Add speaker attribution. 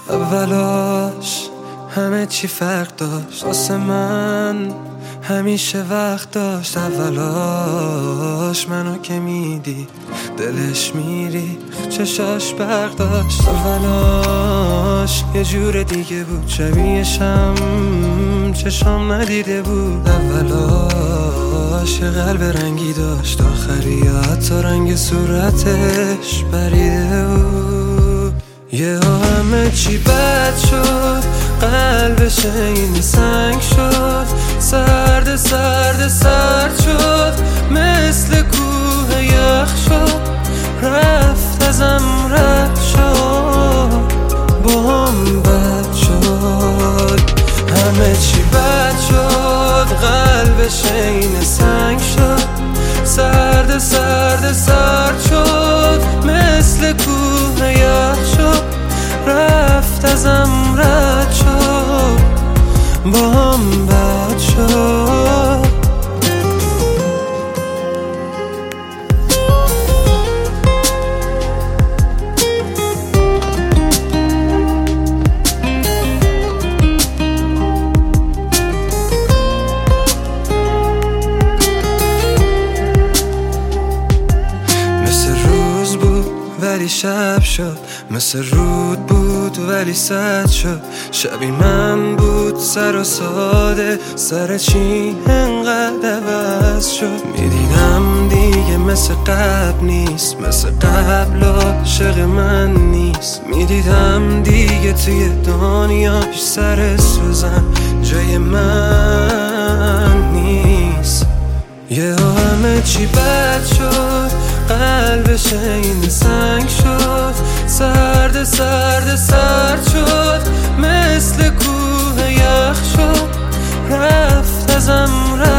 Speaker 1: اولاش همه چی فرق داشت، واسه من همیشه وقت داشت. اولاش منو که میدی دلش میری، چشاش برق داشت. اولاش یه جور دیگه بود، شبیهشم چشام ندیده بود. اولاش یه قلب رنگی داشت، آخری حتی رنگ صورتش پریده بود. یه همه چی بد شد، قلبش این سنگ شد، سرد سرد سرد شد، مثل کوه یخ شد، رفت ازم رد شد، با هم بد شد. همه چی بد شد، قلبش این سنگ شد، سرد سرد سرد شد، مثل کوه یخ شد، رفت ازم رد شد، با هم بد شد. مثل روز بود ولی شب شد، مثل رود بود ولی سد شد. شبی من بود سر و ساده، سر چی انقدر عوض شد. میدیدم دیگه مثل قبل نیست، مثل قبل عاشق من نیست. میدیدم دیگه توی دنیاش سر سوزن جای من نیست. یه همه چی بد شد، قلبش این سنگ شد، سرد سرد سرد شد، مثل کوه یخ شد، رفت ازم رفت